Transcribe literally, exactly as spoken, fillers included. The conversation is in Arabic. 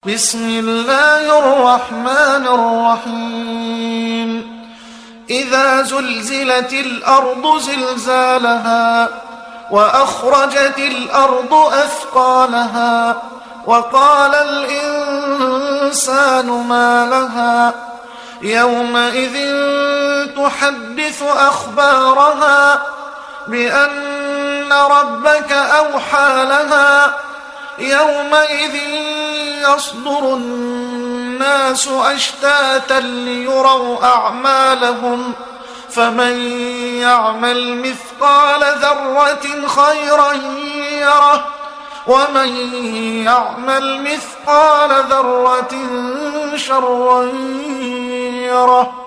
بسم الله الرحمن الرحيم إذا زلزلت الأرض زلزالها وأخرجت الأرض أثقالها وقال الإنسان ما لها يومئذ تحدث أخبارها بأن ربك أوحى لها يومئذ يصدر الناس أشتاتا ليروا أعمالهم فمن يعمل مثقال ذرة خيرا يره ومن يعمل مثقال ذرة شرا يره.